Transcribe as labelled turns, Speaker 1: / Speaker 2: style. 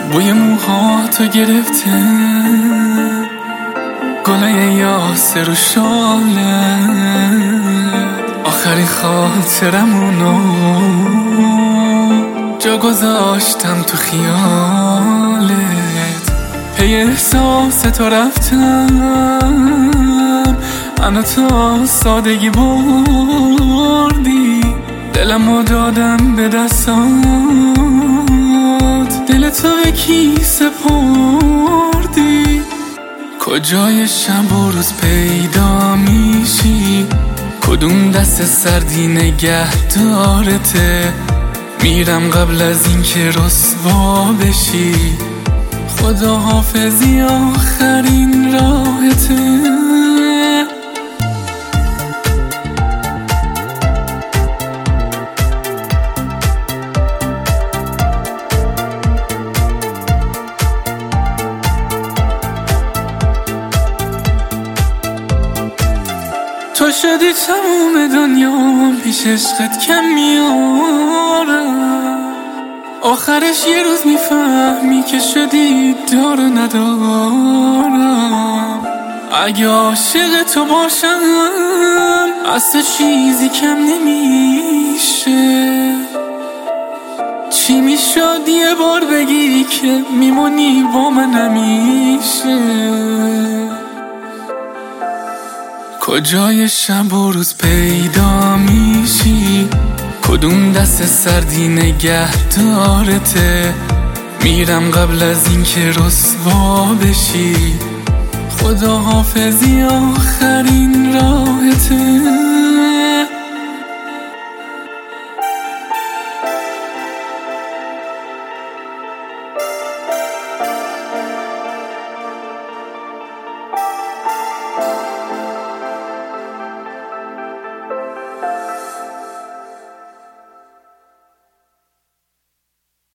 Speaker 1: بوی موهاتو گرفته گلای یاسر و شاله، آخرین خاطرمونو جا گذاشتم تو خیالت. پی احساس تو رفتم، منو تا سادگی بردی، دلمو دادم به دستات، دل تو به کی سپردی؟ کجای شب و روز پیدا میشی؟ کدوم دست سردی نگه دارته؟ میرم قبل از این که رسوا بشی، خدا حافظی آخرین راهته. تو شدی تموم دنیا پیش عشقت کم میارم، آخرش یه روز میفهمی که شدی دار و ندارم. اگه عاشق تو باشم از تو چیزی کم نمیشه، چی میشد یه بار بگی که میمونی با من همیشه؟ کجای شب و روز پیدا میشی؟ کدوم دست سردی نگه دارته؟ میرم قبل از این که رسوا بشی، خدا حافظی